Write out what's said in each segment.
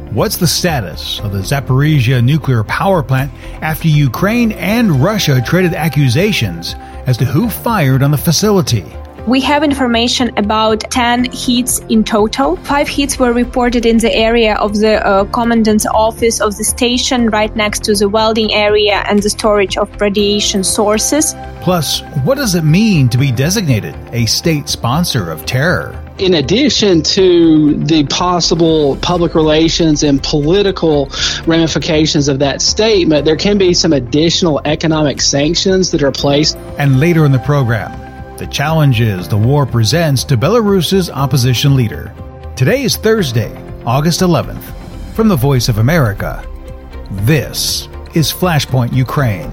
What's the status of the Zaporizhzhia nuclear power plant after Ukraine and Russia traded accusations as to who fired on the facility? We have information about 10 hits in total. 5 hits were reported in the area of the commandant's office of the station, right next to the welding area and the storage of radiation sources. Plus, what does it mean to be designated a state sponsor of terror? In addition to the possible public relations and political ramifications of that statement, there can be some additional economic sanctions that are placed. And later in the program, the challenges the war presents to Belarus's opposition leader. Today is Thursday, August 11th. From the Voice of America, this is Flashpoint Ukraine.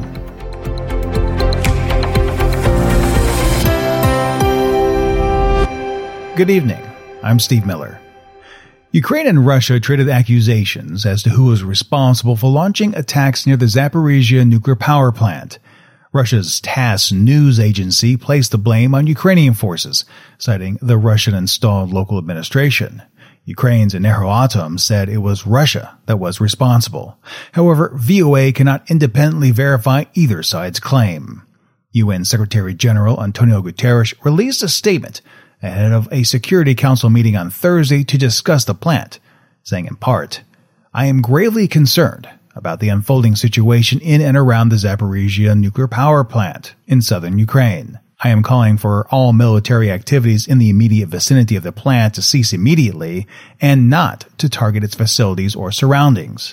Good evening. I'm Steve Miller. Ukraine and Russia traded accusations as to who was responsible for launching attacks near the Zaporizhzhia nuclear power plant. Russia's TASS news agency placed the blame on Ukrainian forces, citing the Russian-installed local administration. Ukraine's Enerhoatom said it was Russia that was responsible. However, VOA cannot independently verify either side's claim. UN Secretary General Antonio Guterres released a statement ahead of a Security Council meeting on Thursday to discuss the plant, saying in part, "I am gravely concerned about the unfolding situation in and around the Zaporizhzhia nuclear power plant in southern Ukraine. I am calling for all military activities in the immediate vicinity of the plant to cease immediately and not to target its facilities or surroundings.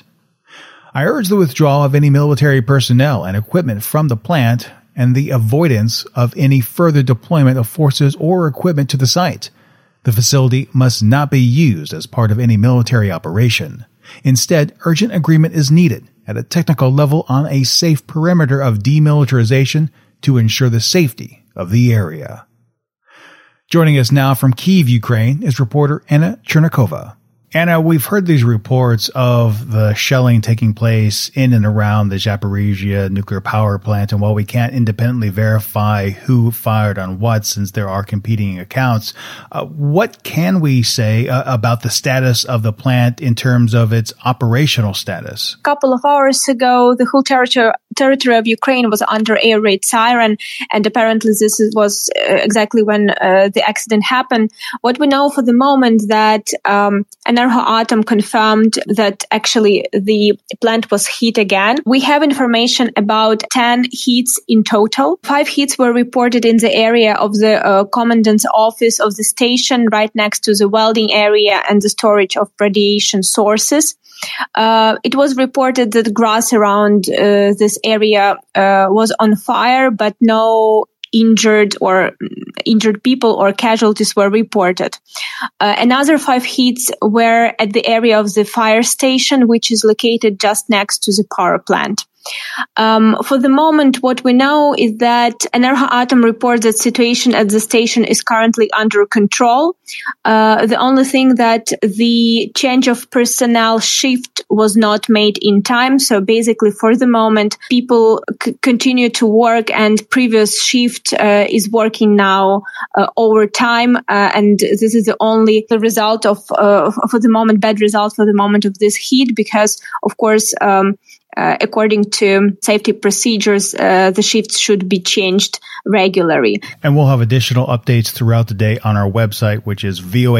I urge the withdrawal of any military personnel and equipment from the plant and the avoidance of any further deployment of forces or equipment to the site. The facility must not be used as part of any military operation. Instead, urgent agreement is needed at a technical level on a safe perimeter of demilitarization to ensure the safety of the area." Joining us now from Kyiv, Ukraine, is reporter Anna Chernikova. Anna, we've heard these reports of the shelling taking place in and around the Zaporizhzhia nuclear power plant, and while we can't independently verify who fired on what since there are competing accounts, what can we say about the status of the plant in terms of its operational status? A couple of hours ago, the whole territory of Ukraine was under air raid siren, and apparently this was exactly when the accident happened. What we know for the moment that Enerhoatom confirmed that actually the plant was hit again. We have information about 10 hits in total. 5 hits were reported in the area of the commandant's office of the station, right next to the welding area and the storage of radiation sources. It was reported that grass around this area was on fire, but no injured people or casualties were reported. Another 5 hits were at the area of the fire station, which is located just next to the power plant. For the moment, what we know is that Enerhoatom reports that situation at the station is currently under control. The only thing that the change of personnel shift was not made in time. So basically, for the moment, people continue to work, and previous shift is working now overtime. And this is the result of, for the moment, bad result for the moment of this heat, because, of course, according to safety procedures, the shifts should be changed regularly. And we'll have additional updates throughout the day on our website, which is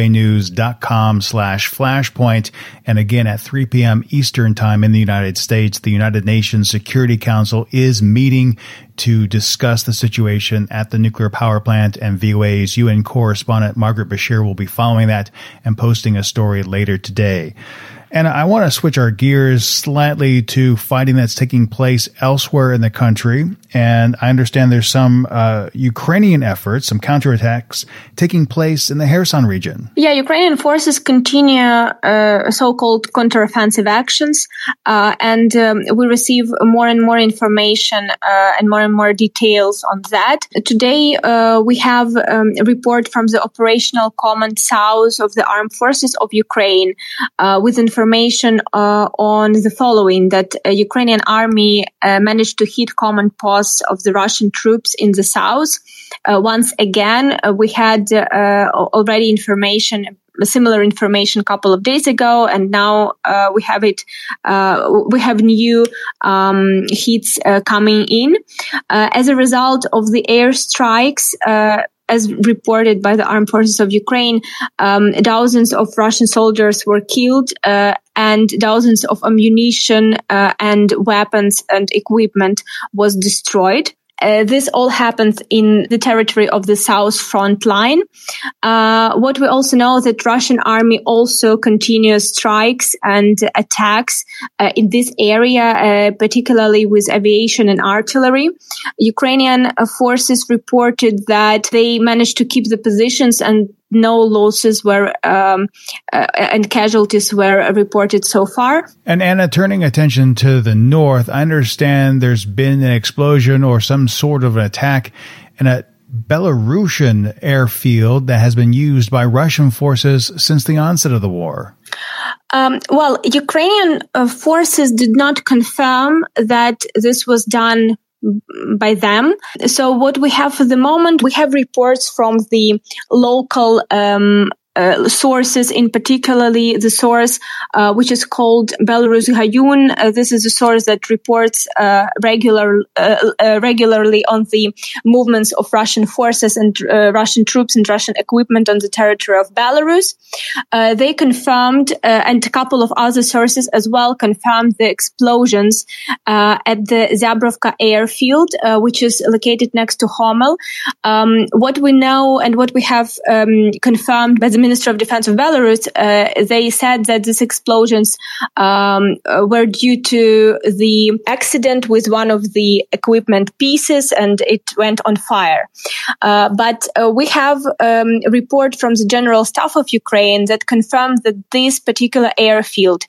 voanews.com/flashpoint. And again, at 3 p.m. Eastern Time in the United States, the United Nations Security Council is meeting to discuss the situation at the nuclear power plant, and VOA's UN correspondent Margaret Bashir will be following that and posting a story later today. And I want to switch our gears slightly to fighting that's taking place elsewhere in the country. And I understand there's some Ukrainian efforts, some counterattacks taking place in the Kherson region. Yeah, Ukrainian forces continue so-called counteroffensive actions, and we receive more and more information and more details on that. Today, we have a report from the Operational Command South of the Armed Forces of Ukraine with information on the following, that Ukrainian army managed to hit command posts of the Russian troops in the south. Once again, we had already information similar information a couple of days ago, and now we have it. We have new hits coming in as a result of the airstrikes. As reported by the armed forces of Ukraine, thousands of Russian soldiers were killed, and thousands of ammunition and weapons and equipment was destroyed. This all happens in the territory of the South Front Line. What we also know is that Russian army also continues strikes and attacks in this area, particularly with aviation and artillery. Ukrainian forces reported that they managed to keep the positions and no losses were and casualties were reported so far. And Anna, turning attention to the north, I understand there's been an explosion or some sort of an attack in a Belarusian airfield that has been used by Russian forces since the onset of the war. Well, Ukrainian forces did not confirm that this was done by them. So what we have for the moment, we have reports from the local sources, in particularly the source which is called Belarus Gayun. This is a source that reports regularly on the movements of Russian forces and Russian troops and Russian equipment on the territory of Belarus. They confirmed, and a couple of other sources as well confirmed, the explosions at the Zabrovka airfield, which is located next to Homel. What we know and what we have confirmed by the Minister of Defense of Belarus, they said that these explosions were due to the accident with one of the equipment pieces and it went on fire. But we have a report from the General Staff of Ukraine that confirmed that this particular airfield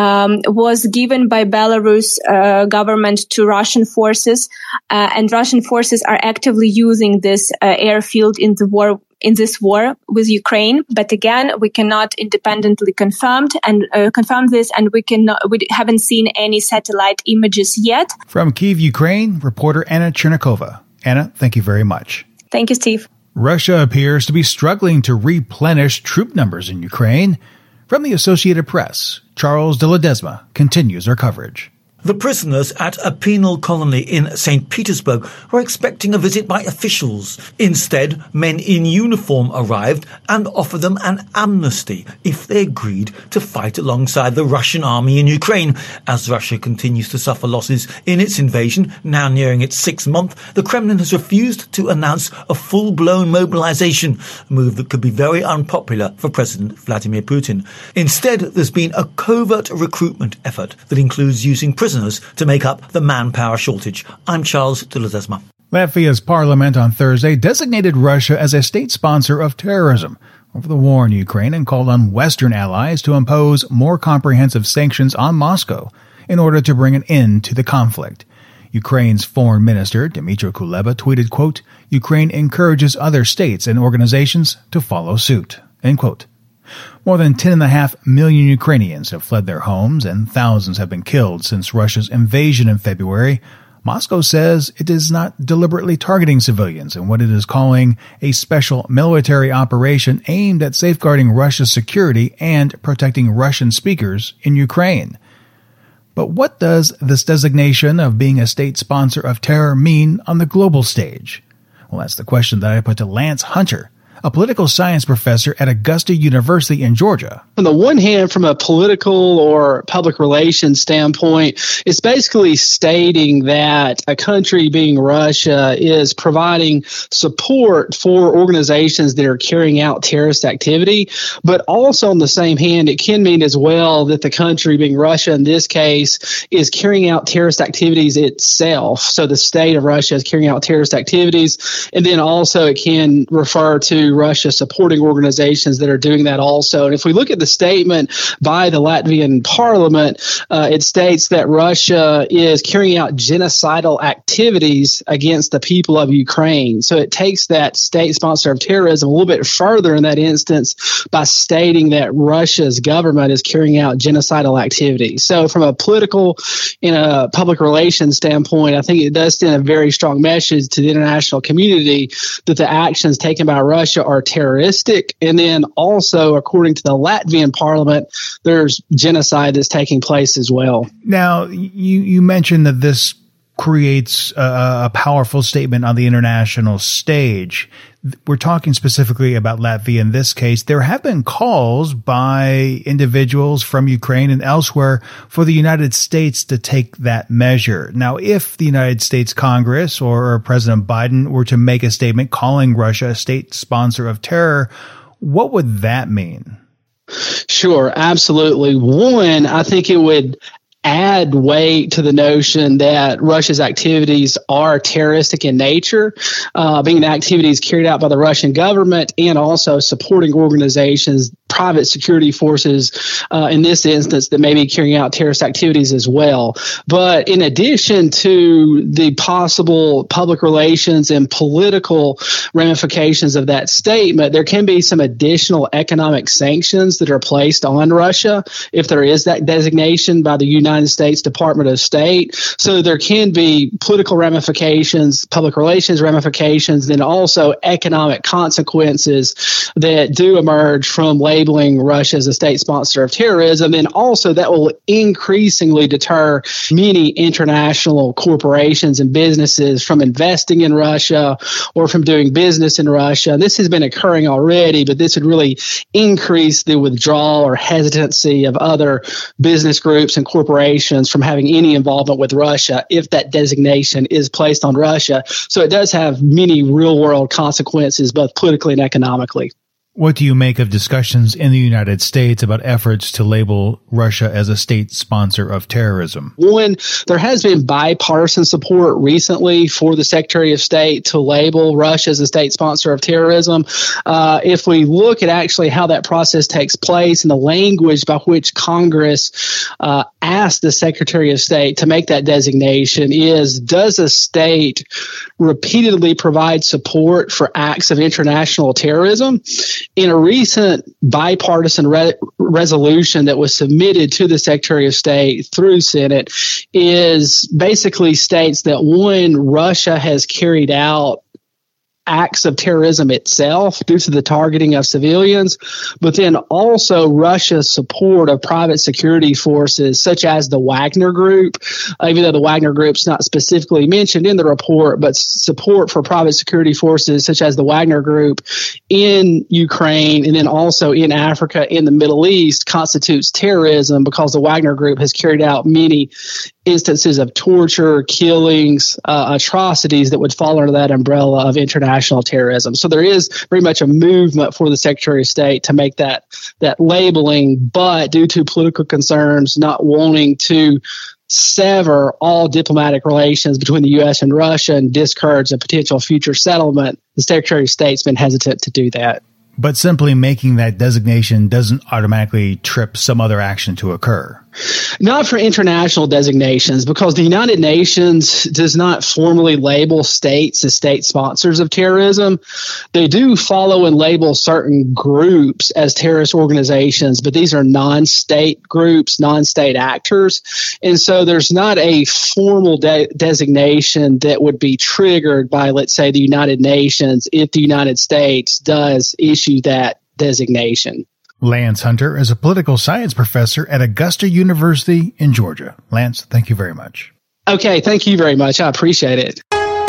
was given by Belarus government to Russian forces, and Russian forces are actively using this airfield in this war with Ukraine. But again, we cannot independently confirm this, and we haven't seen any satellite images yet. From Kyiv, Ukraine, reporter Anna Chernikova. Anna, thank you very much. Thank you, Steve. Russia appears to be struggling to replenish troop numbers in Ukraine. From the Associated Press, Charles de Ledesma continues our coverage. The prisoners at a penal colony in St. Petersburg were expecting a visit by officials. Instead, men in uniform arrived and offered them an amnesty if they agreed to fight alongside the Russian army in Ukraine. As Russia continues to suffer losses in its invasion, now nearing its 6th month, the Kremlin has refused to announce a full-blown mobilization, a move that could be very unpopular for President Vladimir Putin. Instead, there's been a covert recruitment effort that includes using prisoners to make up the manpower shortage. I'm Charles de Ledesma. Latvia's parliament on Thursday designated Russia as a state sponsor of terrorism over the war in Ukraine and called on Western allies to impose more comprehensive sanctions on Moscow in order to bring an end to the conflict. Ukraine's foreign minister, Dmytro Kuleba, tweeted, quote, "Ukraine encourages other states and organizations to follow suit," end quote. More than 10.5 million Ukrainians have fled their homes and thousands have been killed since Russia's invasion in February. Moscow says it is not deliberately targeting civilians in what it is calling a special military operation aimed at safeguarding Russia's security and protecting Russian speakers in Ukraine. But what does this designation of being a state sponsor of terror mean on the global stage? Well, that's the question that I put to Lance Hunter, a political science professor at Augusta University in Georgia. On the one hand, from a political or public relations standpoint, it's basically stating that a country, being Russia, is providing support for organizations that are carrying out terrorist activity. But also on the same hand, it can mean as well that the country, being Russia in this case, is carrying out terrorist activities itself. So the state of Russia is carrying out terrorist activities. And then also it can refer to Russia supporting organizations that are doing that also. And if we look at the statement by the Latvian parliament, it states that Russia is carrying out genocidal activities against the people of Ukraine. So it takes that state sponsor of terrorism a little bit further in that instance by stating that Russia's government is carrying out genocidal activities. So from a political and a public relations standpoint, I think it does send a very strong message to the international community that the actions taken by Russia Russia are terroristic. And then also, according to the Latvian parliament, there's genocide that's taking place as well. Now, you mentioned that this creates a powerful statement on the international stage. We're talking specifically about Latvia in this case. There have been calls by individuals from Ukraine and elsewhere for the United States to take that measure. Now, if the United States Congress or President Biden were to make a statement calling Russia a state sponsor of terror, what would that mean? Sure, absolutely. One, I think it would add weight to the notion that Russia's activities are terroristic in nature, being activities carried out by the Russian government and also supporting organizations, private security forces, in this instance, that may be carrying out terrorist activities as well. But in addition to the possible public relations and political ramifications of that statement, there can be some additional economic sanctions that are placed on Russia if there is that designation by the United States Department of State. So there can be political ramifications, public relations ramifications, and also economic consequences that do emerge from labeling Russia as a state sponsor of terrorism. And also that will increasingly deter many international corporations and businesses from investing in Russia or from doing business in Russia. This has been occurring already, but this would really increase the withdrawal or hesitancy of other business groups and corporations from having any involvement with Russia if that designation is placed on Russia. So it does have many real-world consequences, both politically and economically. What do you make of discussions in the United States about efforts to label Russia as a state sponsor of terrorism? One, there has been bipartisan support recently for the Secretary of State to label Russia as a state sponsor of terrorism. If we look at actually how that process takes place and the language by which Congress asked the Secretary of State to make that designation is, does a state repeatedly provide support for acts of international terrorism? In a recent bipartisan resolution that was submitted to the Secretary of State through Senate is basically states that one, Russia has carried out acts of terrorism itself due to the targeting of civilians, but then also Russia's support of private security forces such as the Wagner Group, even though the Wagner Group's not specifically mentioned in the report, but support for private security forces such as the Wagner Group in Ukraine and then also in Africa, in the Middle East, constitutes terrorism because the Wagner Group has carried out many instances of torture, killings, atrocities that would fall under that umbrella of international terrorism. So there is very much a movement for the Secretary of State to make that labeling, but due to political concerns, not wanting to sever all diplomatic relations between the U.S. and Russia and discourage a potential future settlement, the Secretary of State's been hesitant to do that. But simply making that designation doesn't automatically trip some other action to occur. Not for international designations, because the United Nations does not formally label states as state sponsors of terrorism. They do follow and label certain groups as terrorist organizations, but these are non-state groups, non-state actors. And so there's not a formal designation that would be triggered by, let's say, the United Nations if the United States does issue that designation. Lance Hunter is a political science professor at Augusta University in Georgia. Lance, thank you very much. Okay, thank you very much. I appreciate it.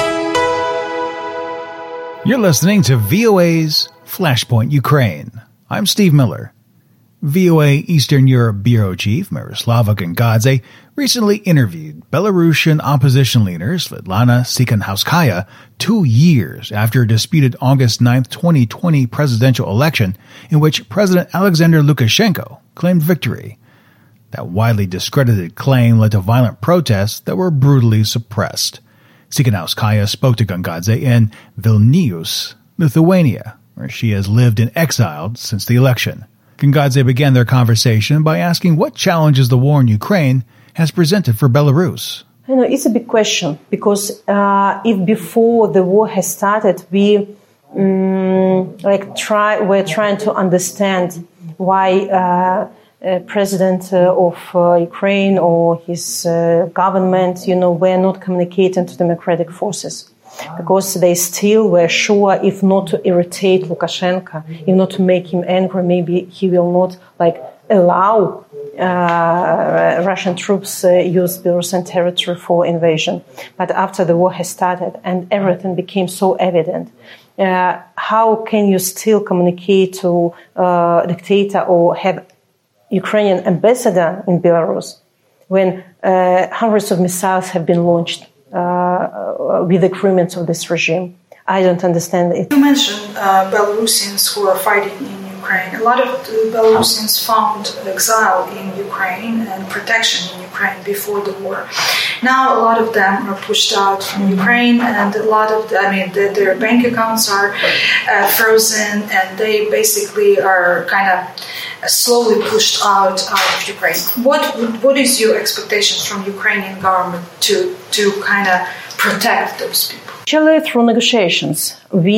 You're listening to VOA's Flashpoint Ukraine. I'm Steve Miller. VOA Eastern Europe Bureau Chief Miroslava Gongadze recently interviewed Belarusian opposition leader Svetlana Tsikhanouskaya 2 years after a disputed August 9, 2020 presidential election in which President Alexander Lukashenko claimed victory. That widely discredited claim led to violent protests that were brutally suppressed. Tsikhanouskaya spoke to Gongadze in Vilnius, Lithuania, where she has lived in exile since the election. Gongadze began their conversation by asking what challenges the war in Ukraine has presented for Belarus. It's a big question because if before the war has started, we're trying to understand why president of Ukraine or his government, were not communicating to democratic forces. because they still were sure, if not to irritate Lukashenko, if not to make him angry, maybe he will not allow Russian troops use Belarusian territory for invasion. But after the war has started and everything became so evident, how can you still communicate to a dictator or have Ukrainian ambassador in Belarus when hundreds of missiles have been launched with agreements of this regime? I don't understand it. You mentioned Belarusians who are fighting in Ukraine. A lot of Belarusians found exile in Ukraine and protection in Ukraine before the war. Now a lot of them are pushed out from Ukraine, and a lot of their bank accounts are frozen, and they basically are kind of slowly pushed out of Ukraine. What is your expectations from Ukrainian government to kind of protect those people? Actually, through negotiations,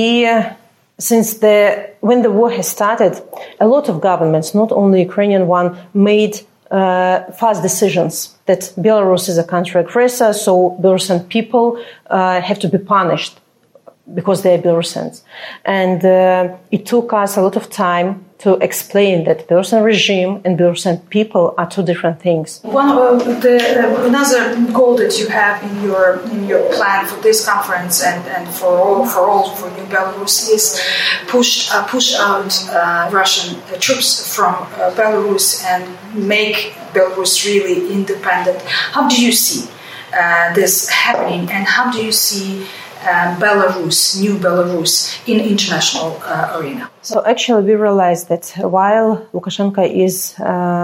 when the war has started, a lot of governments, not only Ukrainian one, made fast decisions that Belarus is a country aggressor, so Belarusian people have to be punished because they are Belarusians. And it took us a lot of time to explain that Belarusian regime and Belarusian people are two different things. Another goal that you have in your plan for this conference and for New Belarus is push out Russian troops from Belarus and make Belarus really independent. How do you see this happening, and how do you see New Belarus in international arena? So actually we realized that while Lukashenko is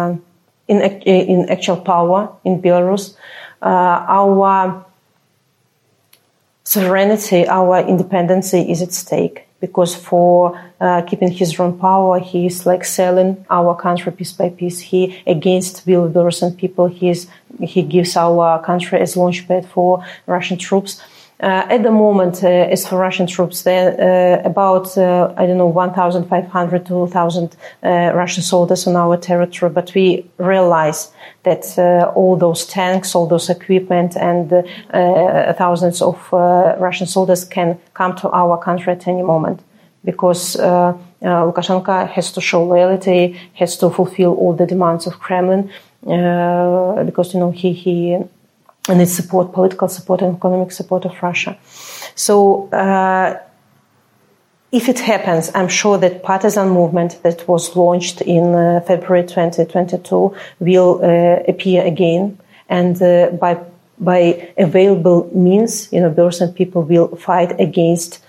in actual power in Belarus, our sovereignty, our independence is at stake. Because for keeping his own power, he is selling our country piece by piece. He against will of Belarusian people. He gives our country as launchpad for Russian troops. At the moment, as for Russian troops, there about 1,500 to 2,000 Russian soldiers on our territory. But we realize that all those tanks, all those equipment, and thousands of Russian soldiers can come to our country at any moment, because Lukashenko has to show loyalty, has to fulfill all the demands of Kremlin, because he needs support, political support and economic support of Russia. So if it happens, I'm sure that partisan movement that was launched in February 2022 will appear again, and by available means, Belarusian people will fight against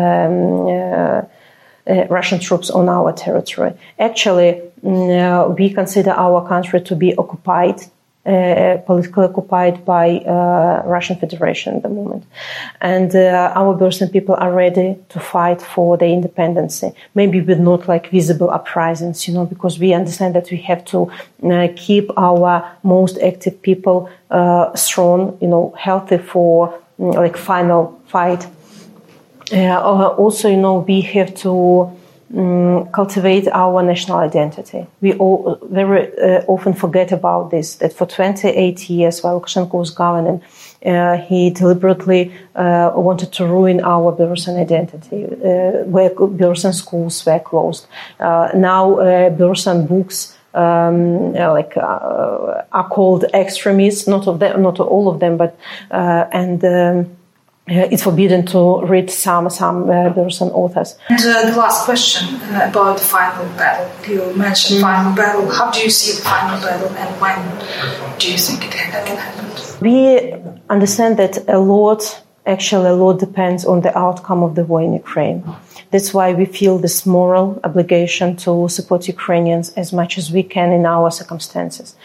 Russian troops on our territory. Actually, we consider our country to be occupied, politically occupied by Russian Federation at the moment. And our Belarusian people are ready to fight for their independence. Maybe with not visible uprisings, because we understand that we have to keep our most active people strong, healthy for final fight. Also, we have to cultivate our national identity. We all very often forget about this, that for 28 years while Lukashenko was governing, he deliberately wanted to ruin our Belarusian identity, where Belarusian schools were closed. Now Belarusian books are called extremists, not all of them, but it's forbidden to read some Belarusian authors. And the last question about the final battle. You mentioned final battle. How do you see the final battle, and when do you think it can happen? We understand that a lot depends on the outcome of the war in Ukraine. That's why we feel this moral obligation to support Ukrainians as much as we can in our circumstances.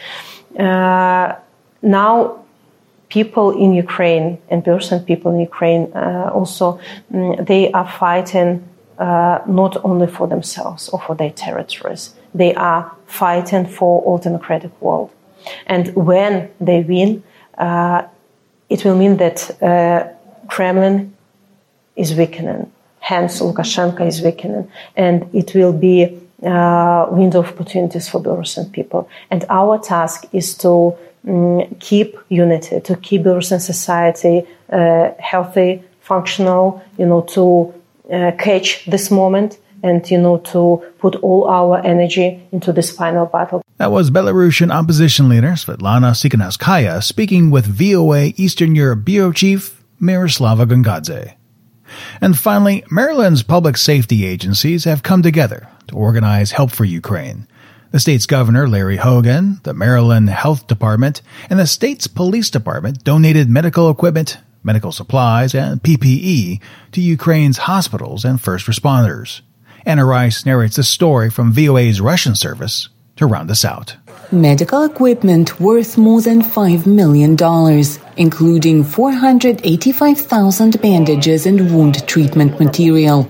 Now, people in Ukraine and Belarusian people in Ukraine also, they are fighting not only for themselves or for their territories. They are fighting for all democratic world. And when they win, it will mean that Kremlin is weakening, hence Lukashenko is weakening, and it will be a window of opportunities for Belarusian people. And our task is to keep unity, to keep Belarusian society healthy, functional, to catch this moment and, to put all our energy into this final battle. That was Belarusian opposition leader Svetlana Tsikhanouskaya speaking with VOA Eastern Europe Bureau Chief Miroslava Gongadze. And finally, Maryland's public safety agencies have come together to organize Help for Ukraine. The state's governor, Larry Hogan, the Maryland Health Department, and the state's police department donated medical equipment, medical supplies, and PPE to Ukraine's hospitals and first responders. Anna Rice narrates the story from VOA's Russian service to round us out. Medical equipment worth more than $5 million, including 485,000 bandages and wound treatment material,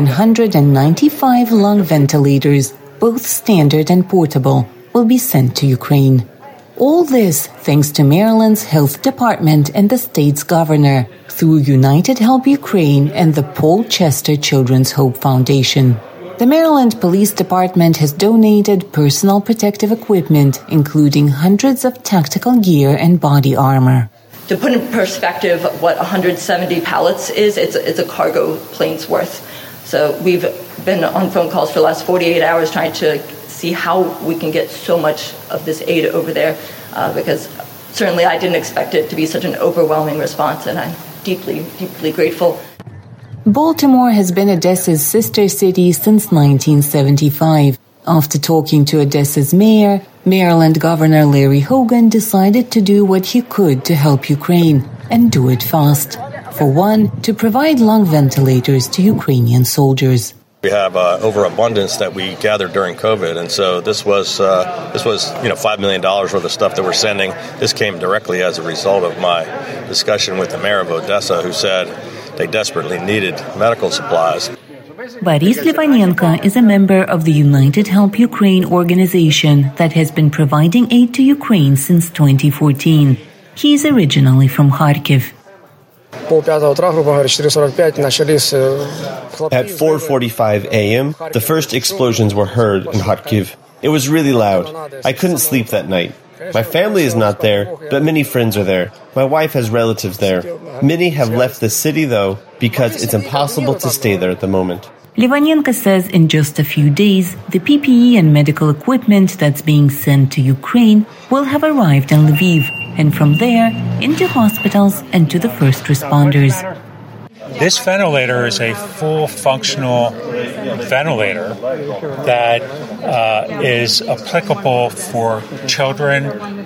195 lung ventilators, both standard and portable, will be sent to Ukraine. All this thanks to Maryland's Health Department and the state's governor through United Help Ukraine and the Paul Chester Children's Hope Foundation. The Maryland Police Department has donated personal protective equipment, including hundreds of tactical gear and body armor. To put in perspective what 170 pallets is, it's a cargo plane's worth. So we've been on phone calls for the last 48 hours trying to see how we can get so much of this aid over there, because certainly I didn't expect it to be such an overwhelming response, and I'm deeply, deeply grateful. Baltimore has been Odessa's sister city since 1975. After talking to Odessa's mayor, Maryland Governor Larry Hogan decided to do what he could to help Ukraine, and do it fast. For one, to provide lung ventilators to Ukrainian soldiers. We have overabundance that we gathered during COVID, and so this was $5 million worth of stuff that we're sending. This came directly as a result of my discussion with the mayor of Odessa, who said they desperately needed medical supplies. Boris Livanenko is a member of the United Help Ukraine organization that has been providing aid to Ukraine since 2014. He is originally from Kharkiv. At 4:45 a.m., the first explosions were heard in Kharkiv. It was really loud. I couldn't sleep that night. My family is not there, but many friends are there. My wife has relatives there. Many have left the city, though, because it's impossible to stay there at the moment. Livanenko says in just a few days, the PPE and medical equipment that's being sent to Ukraine will have arrived in Lviv, and from there into hospitals and to the first responders. This ventilator is a full functional ventilator that is applicable for children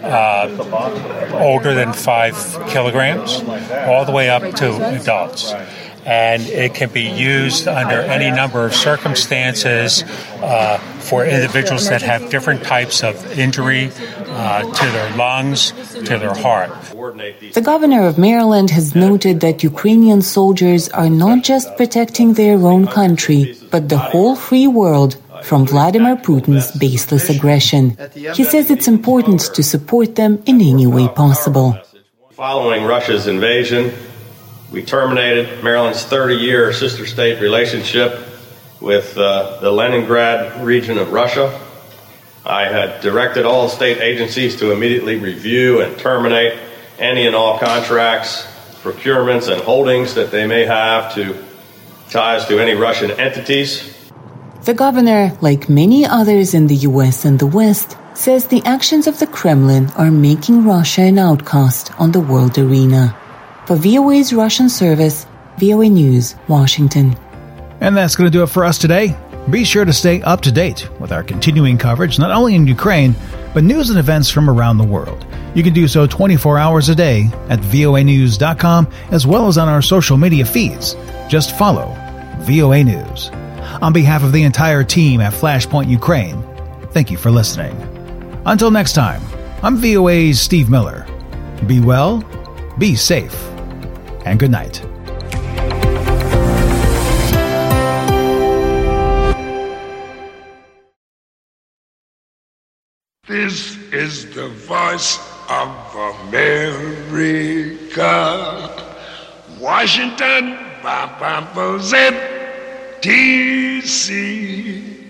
older than 5 kilograms, all the way up to adults. And it can be used under any number of circumstances for individuals that have different types of injury to their lungs, to their heart. The governor of Maryland has noted that Ukrainian soldiers are not just protecting their own country, but the whole free world from Vladimir Putin's baseless aggression. He says it's important to support them in any way possible. Following Russia's invasion, we terminated Maryland's 30-year sister state relationship with the Leningrad region of Russia. I had directed all state agencies to immediately review and terminate any and all contracts, procurements, and holdings that they may have to ties to any Russian entities. The governor, like many others in the U.S. and the West, says the actions of the Kremlin are making Russia an outcast on the world arena. For VOA's Russian service, VOA News, Washington. And that's going to do it for us today. Be sure to stay up to date with our continuing coverage, not only in Ukraine, but news and events from around the world. You can do so 24 hours a day at voanews.com, as well as on our social media feeds. Just follow VOA News. On behalf of the entire team at Flashpoint Ukraine, thank you for listening. Until next time, I'm VOA's Steve Miller. Be well, be safe, and good night. This is the voice of America. Washington, D.C.